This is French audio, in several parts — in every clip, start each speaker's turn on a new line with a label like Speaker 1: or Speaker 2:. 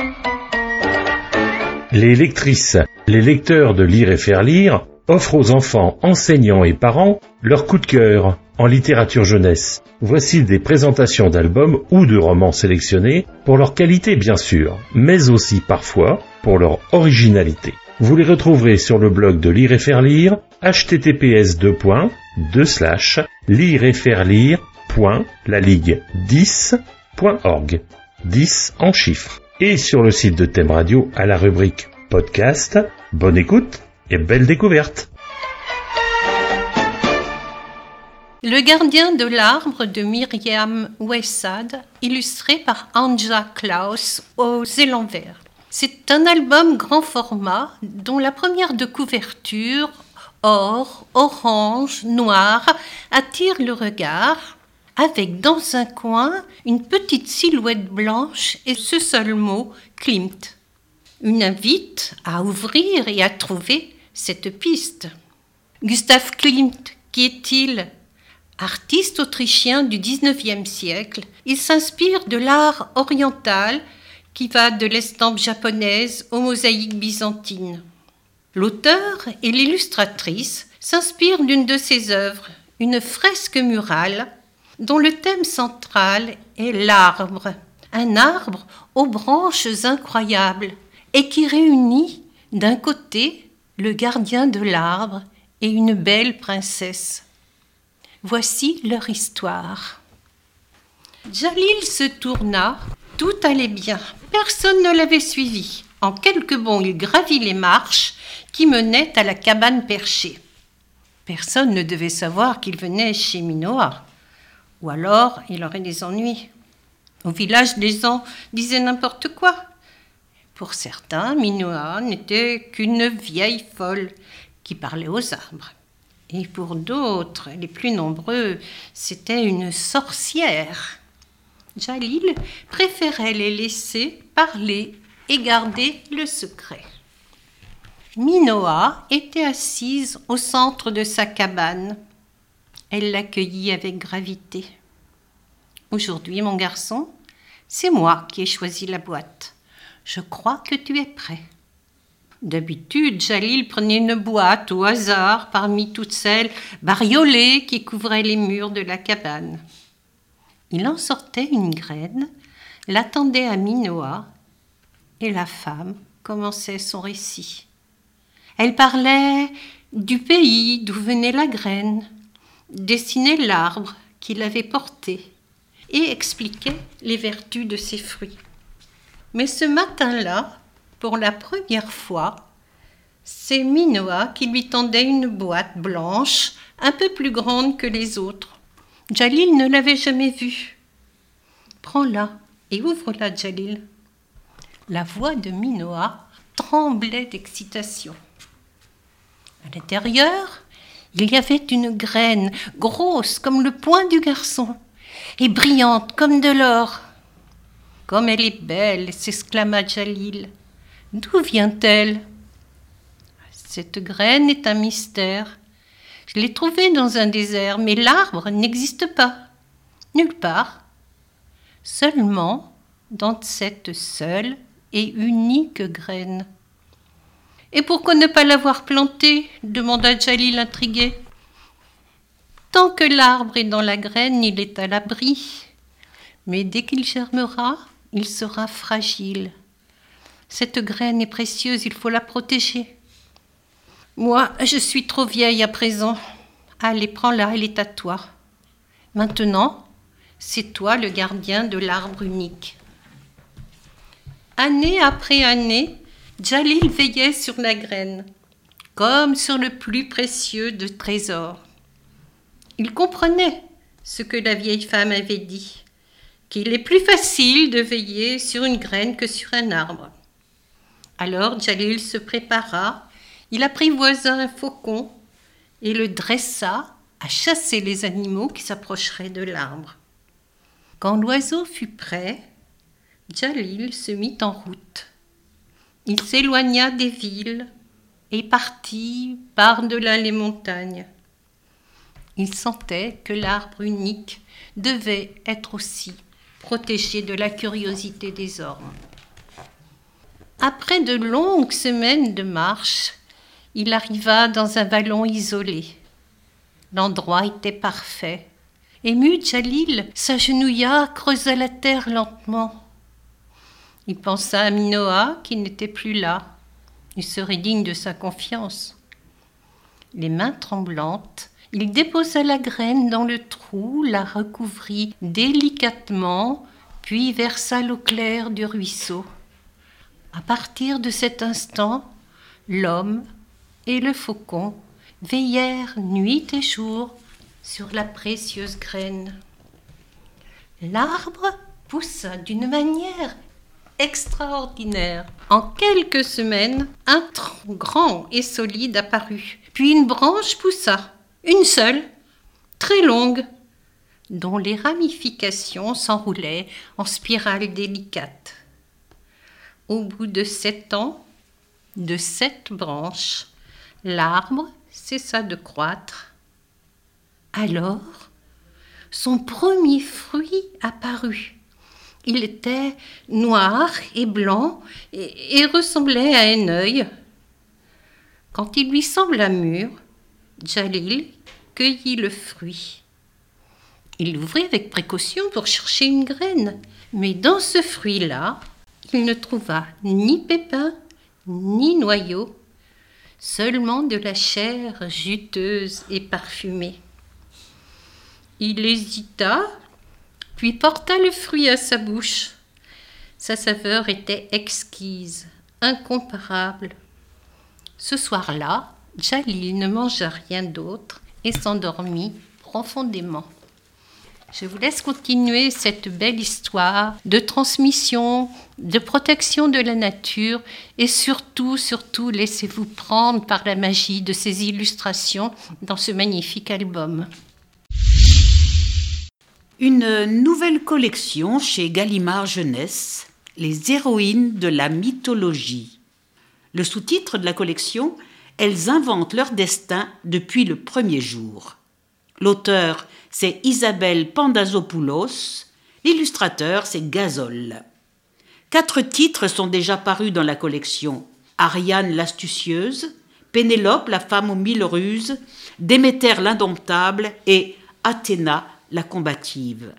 Speaker 1: Les lectrices, les lecteurs de Lire et faire lire offrent aux enfants, enseignants et parents leur coup de cœur en littérature jeunesse. Voici des présentations d'albums ou de romans sélectionnés pour leur qualité bien sûr, mais aussi parfois pour leur originalité. Vous les retrouverez sur le blog de Lire et faire lire, https://lireetfairelire.laligue10.org, 10 en chiffres. Et sur le site de Thème Radio à la rubrique podcast. Bonne écoute et belle découverte.
Speaker 2: Le gardien de l'arbre de Myriam Wessad, illustré par Anja Klaus aux élans verts. C'est un album grand format dont la première de couverture, or, orange, noir, attire le regard, avec dans un coin une petite silhouette blanche et ce seul mot, Klimt. Une invite à ouvrir et à trouver cette piste. Gustav Klimt, qui est-il ? Artiste autrichien du XIXe siècle, il s'inspire de l'art oriental qui va de l'estampe japonaise aux mosaïques byzantines. L'auteur et l'illustratrice s'inspirent d'une de ses œuvres, une fresque murale dont le thème central est l'arbre, un arbre aux branches incroyables et qui réunit d'un côté le gardien de l'arbre et une belle princesse. Voici leur histoire. Jalil se tourna, tout allait bien, personne ne l'avait suivi. En quelques bonds, il gravit les marches qui menaient à la cabane perchée. Personne ne devait savoir qu'il venait chez Minoa. Ou alors, il aurait des ennuis. Au village, les gens disaient n'importe quoi. Pour certains, Minoa n'était qu'une vieille folle qui parlait aux arbres. Et pour d'autres, les plus nombreux, c'était une sorcière. Jalil préférait les laisser parler et garder le secret. Minoa était assise au centre de sa cabane. Elle l'accueillit avec gravité. « Aujourd'hui, mon garçon, c'est moi qui ai choisi la boîte. Je crois que tu es prêt. » D'habitude, Jalil prenait une boîte au hasard parmi toutes celles bariolées qui couvraient les murs de la cabane. Il en sortait une graine, l'attendait à Minoa, et la femme commençait son récit. Elle parlait du pays d'où venait la graine, dessinait l'arbre qu'il avait porté et expliquait les vertus de ses fruits. Mais ce matin-là, pour la première fois, c'est Minoa qui lui tendait une boîte blanche, un peu plus grande que les autres. Jalil ne l'avait jamais vue. « Prends-la et ouvre-la, Jalil. » La voix de Minoa tremblait d'excitation. À l'intérieur, il y avait une graine, grosse comme le poing du garçon, et brillante comme de l'or. « Comme elle est belle !» s'exclama Jalil. « D'où vient-elle ?»« Cette graine est un mystère. Je l'ai trouvée dans un désert, mais l'arbre n'existe pas, nulle part. Seulement dans cette seule et unique graine. » « Et pourquoi ne pas l'avoir plantée ?» demanda Jalil intrigué. « Tant que l'arbre est dans la graine, il est à l'abri. Mais dès qu'il germera, il sera fragile. Cette graine est précieuse, il faut la protéger. Moi, je suis trop vieille à présent. Allez, prends-la, elle est à toi. Maintenant, c'est toi le gardien de l'arbre unique. » Année après année, Jalil veillait sur la graine, comme sur le plus précieux de trésors. Il comprenait ce que la vieille femme avait dit, qu'il est plus facile de veiller sur une graine que sur un arbre. Alors Jalil se prépara, il apprivoisa un faucon et le dressa à chasser les animaux qui s'approcheraient de l'arbre. Quand l'oiseau fut prêt, Jalil se mit en route. Il s'éloigna des villes et partit par-delà les montagnes. Il sentait que l'arbre unique devait être aussi protégé de la curiosité des hommes. Après de longues semaines de marche, il arriva dans un vallon isolé. L'endroit était parfait. Ému, Djalil s'agenouilla, creusa la terre lentement. Il pensa à Minoa qui n'était plus là. Il serait digne de sa confiance. Les mains tremblantes, il déposa la graine dans le trou, la recouvrit délicatement, puis versa l'eau claire du ruisseau. À partir de cet instant, l'homme et le faucon veillèrent nuit et jour sur la précieuse graine. L'arbre poussa d'une manière extraordinaire. En quelques semaines, un tronc grand et solide apparut, puis une branche poussa, une seule, très longue, dont les ramifications s'enroulaient en spirales délicates. Au bout de 7 ans, de 7 branches, l'arbre cessa de croître. Alors, son premier fruit apparut. Il était noir et blanc et ressemblait à un œil. Quand il lui sembla mûr, Djalil cueillit le fruit. Il l'ouvrit avec précaution pour chercher une graine, mais dans ce fruit-là, il ne trouva ni pépins, ni noyaux, seulement de la chair juteuse et parfumée. Il hésita, puis porta le fruit à sa bouche. Sa saveur était exquise, incomparable. Ce soir-là, Djalil ne mangea rien d'autre et s'endormit profondément. Je vous laisse continuer cette belle histoire de transmission, de protection de la nature et surtout, laissez-vous prendre par la magie de ces illustrations dans ce magnifique album.
Speaker 3: Une nouvelle collection chez Gallimard Jeunesse, Les héroïnes de la mythologie. Le sous-titre de la collection, Elles inventent leur destin depuis le premier jour. L'auteur, c'est Isabelle Pandazopoulos. L'illustrateur, c'est Gazol. 4 titres sont déjà parus dans la collection. Ariane l'astucieuse, Pénélope la femme aux 1000 ruses, Déméter l'indomptable et Athéna la combative.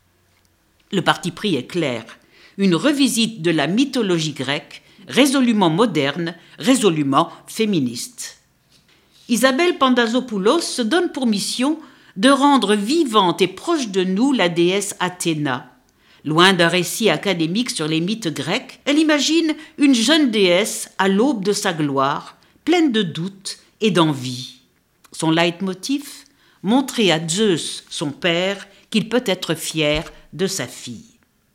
Speaker 3: Le parti pris est clair. Une revisite de la mythologie grecque, résolument moderne, résolument féministe. Isabelle Pandazopoulos se donne pour mission de rendre vivante et proche de nous la déesse Athéna. Loin d'un récit académique sur les mythes grecs, elle imagine une jeune déesse à l'aube de sa gloire, pleine de doutes et d'envie. Son leitmotiv, montrer à Zeus, son père, qu'il peut être fier de sa fille.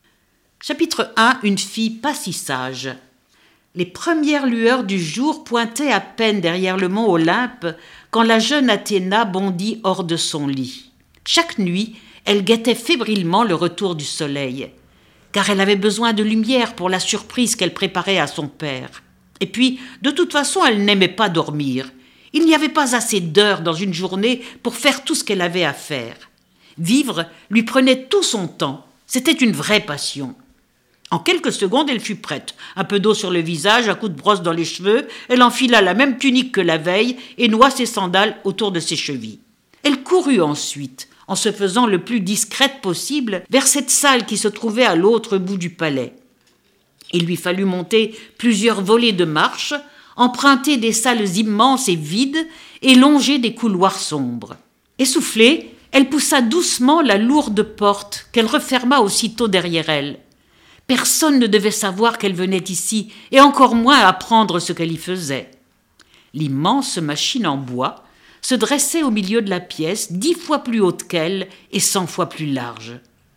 Speaker 3: Chapitre 1. Une fille pas si sage. Les premières lueurs du jour pointaient à peine derrière le mont Olympe quand la jeune Athéna bondit hors de son lit. Chaque nuit, elle guettait fébrilement le retour du soleil, car elle avait besoin de lumière pour la surprise qu'elle préparait à son père. Et puis, de toute façon, elle n'aimait pas dormir. Il n'y avait pas assez d'heures dans une journée pour faire tout ce qu'elle avait à faire. Vivre lui prenait tout son temps. C'était une vraie passion. En quelques secondes, elle fut prête. Un peu d'eau sur le visage, un coup de brosse dans les cheveux, elle enfila la même tunique que la veille et noua ses sandales autour de ses chevilles. Elle courut ensuite, en se faisant le plus discrète possible, vers cette salle qui se trouvait à l'autre bout du palais. Il lui fallut monter plusieurs volées de marche, emprunter des salles immenses et vides et longer des couloirs sombres. Essoufflée, elle poussa doucement la lourde porte qu'elle referma aussitôt derrière elle. Personne ne devait savoir qu'elle venait ici, et encore moins apprendre ce qu'elle y faisait. L'immense machine en bois se dressait au milieu de la pièce, 10 fois plus haute qu'elle et 100 fois plus large.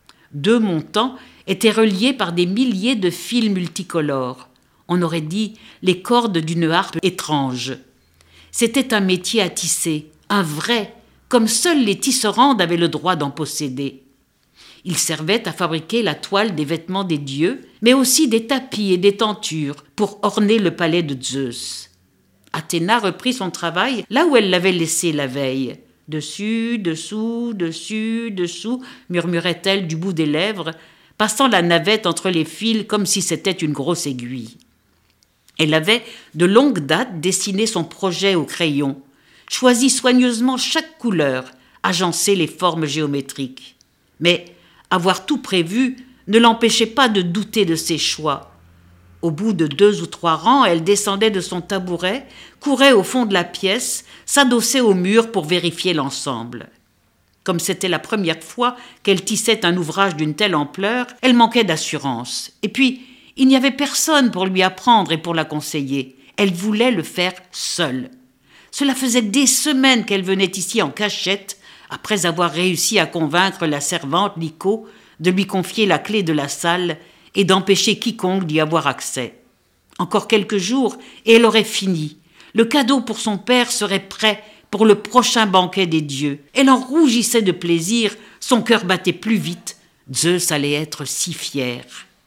Speaker 3: 2 montants étaient reliés par des milliers de fils multicolores. On aurait dit les cordes d'une harpe étrange. C'était un métier à tisser, un vrai, comme seuls les tisserandes avaient le droit d'en posséder. Il servait à fabriquer la toile des vêtements des dieux, mais aussi des tapis et des tentures pour orner le palais de Zeus. Athéna reprit son travail là où elle l'avait laissé la veille. Dessus, dessous, dessus, dessous, murmurait-elle du bout des lèvres, passant la navette entre les fils comme si c'était une grosse aiguille. Elle avait de longue date dessiné son projet au crayon, choisi soigneusement chaque couleur, agencé les formes géométriques. Mais avoir tout prévu ne l'empêchait pas de douter de ses choix. Au bout de 2 ou 3 rangs, elle descendait de son tabouret, courait au fond de la pièce, s'adossait au mur pour vérifier l'ensemble. Comme c'était la première fois qu'elle tissait un ouvrage d'une telle ampleur, elle manquait d'assurance. Et puis, il n'y avait personne pour lui apprendre et pour la conseiller. Elle voulait le faire seule. Cela faisait des semaines qu'elle venait ici en cachette, après avoir réussi à convaincre la servante Lico de lui confier la clé de la salle et d'empêcher quiconque d'y avoir accès. Encore quelques jours et elle aurait fini. Le cadeau pour son père serait prêt pour le prochain banquet des dieux. Elle en rougissait de plaisir, son cœur battait plus vite. Zeus allait être si fier.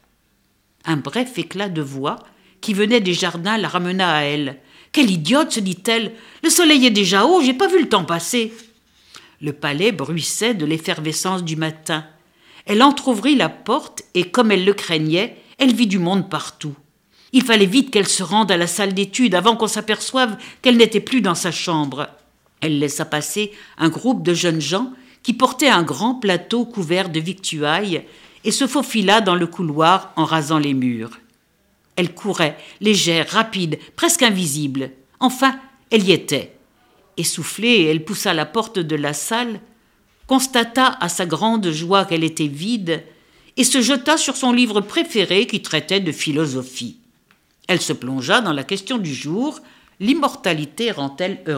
Speaker 3: Un bref éclat de voix qui venait des jardins la ramena à elle. « Quelle idiote !» se dit-elle. « Le soleil est déjà haut, j'ai pas vu le temps passer. » Le palais bruissait de l'effervescence du matin. Elle entr'ouvrit la porte et, comme elle le craignait, elle vit du monde partout. Il fallait vite qu'elle se rende à la salle d'études avant qu'on s'aperçoive qu'elle n'était plus dans sa chambre. Elle laissa passer un groupe de jeunes gens qui portaient un grand plateau couvert de victuailles et se faufila dans le couloir en rasant les murs. Elle courait, légère, rapide, presque invisible. Enfin, elle y était. Essoufflée, elle poussa la porte de la salle, constata à sa grande joie qu'elle était vide et se jeta sur son livre préféré qui traitait de philosophie. Elle se plongea dans la question du jour, l'immortalité rend-elle heureux ?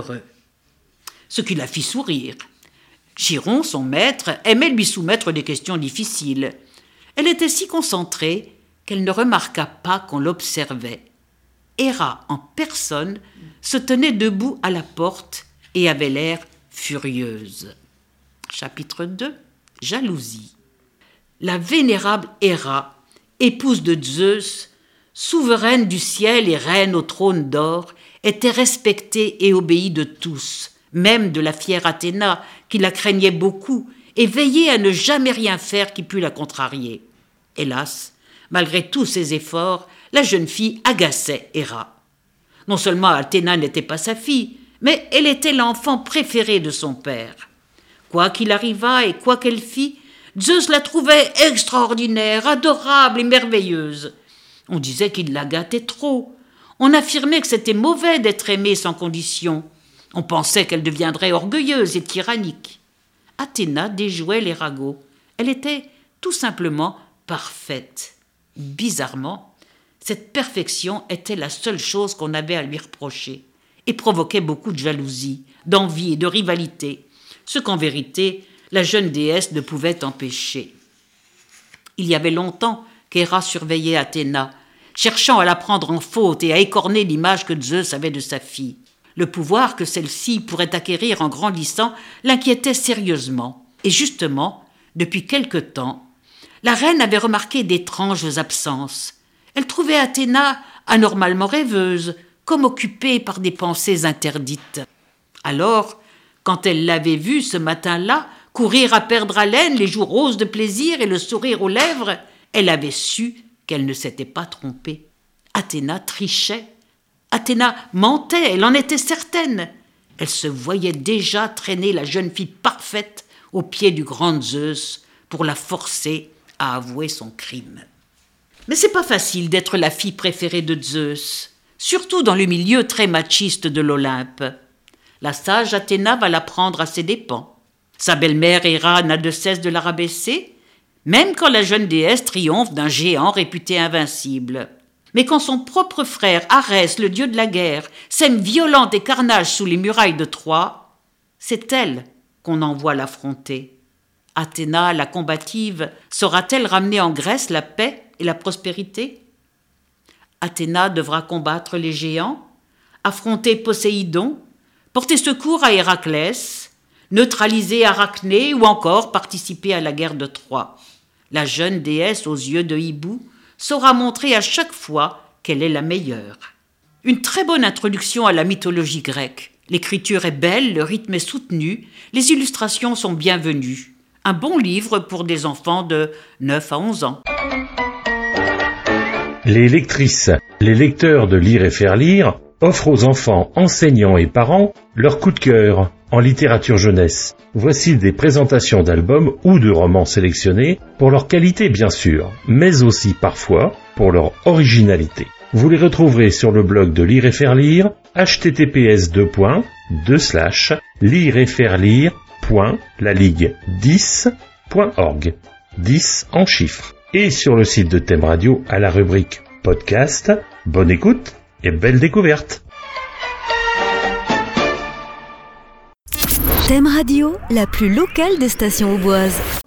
Speaker 3: Ce qui la fit sourire. Chiron, son maître, aimait lui soumettre des questions difficiles. Elle était si concentrée qu'elle ne remarqua pas qu'on l'observait. Héra, en personne, se tenait debout à la porte et avait l'air furieuse. Chapitre 2. Jalousie. La vénérable Héra, épouse de Zeus, souveraine du ciel et reine au trône d'or, était respectée et obéie de tous, même de la fière Athéna, qui la craignait beaucoup et veillait à ne jamais rien faire qui pût la contrarier. Hélas, malgré tous ses efforts, la jeune fille agaçait Héra. Non seulement Athéna n'était pas sa fille, mais elle était l'enfant préféré de son père. Quoi qu'il arrivât et quoi qu'elle fît, Zeus la trouvait extraordinaire, adorable et merveilleuse. On disait qu'il la gâtait trop. On affirmait que c'était mauvais d'être aimée sans condition. On pensait qu'elle deviendrait orgueilleuse et tyrannique. Athéna déjouait les ragots. Elle était tout simplement parfaite. Bizarrement, cette perfection était la seule chose qu'on avait à lui reprocher et provoquait beaucoup de jalousie, d'envie et de rivalité, ce qu'en vérité la jeune déesse ne pouvait empêcher. Il y avait longtemps qu'Héra surveillait Athéna, cherchant à la prendre en faute et à écorner l'image que Zeus avait de sa fille. Le pouvoir que celle-ci pourrait acquérir en grandissant l'inquiétait sérieusement. Et justement, depuis quelque temps, la reine avait remarqué d'étranges absences. Elle trouvait Athéna anormalement rêveuse, comme occupée par des pensées interdites. Alors, quand elle l'avait vue ce matin-là, courir à perdre haleine, les joues roses de plaisir et le sourire aux lèvres, elle avait su qu'elle ne s'était pas trompée. Athéna trichait. Athéna mentait, elle en était certaine. Elle se voyait déjà traîner la jeune fille parfaite aux pieds du grand Zeus pour la forcer à avouer son crime. Mais c'est pas facile d'être la fille préférée de Zeus, surtout dans le milieu très machiste de l'Olympe. La sage Athéna va la prendre à ses dépens. Sa belle-mère Héra n'a de cesse de la rabaisser, même quand la jeune déesse triomphe d'un géant réputé invincible. Mais quand son propre frère Arès, le dieu de la guerre, sème violence et carnage sous les murailles de Troie, c'est elle qu'on envoie l'affronter. Athéna, la combative, saura-t-elle ramener en Grèce la paix et la prospérité ? Athéna devra combattre les géants, affronter Poséidon, porter secours à Héraclès, neutraliser Arachné ou encore participer à la guerre de Troie. La jeune déesse aux yeux de hibou saura montrer à chaque fois qu'elle est la meilleure. Une très bonne introduction à la mythologie grecque. L'écriture est belle, le rythme est soutenu, les illustrations sont bienvenues. Un bon livre pour des enfants de 9 à 11 ans.
Speaker 1: Les lectrices, les lecteurs de Lire et faire lire offrent aux enfants, enseignants et parents leur coup de cœur en littérature jeunesse. Voici des présentations d'albums ou de romans sélectionnés pour leur qualité bien sûr, mais aussi parfois pour leur originalité. Vous les retrouverez sur le blog de Lire et faire lire, https://lireetfairelire.laligue10.org, 10 en chiffres. Et sur le site de Thème Radio à la rubrique podcast. Bonne écoute et belle découverte.
Speaker 4: Thème Radio, la plus locale des stations auboises.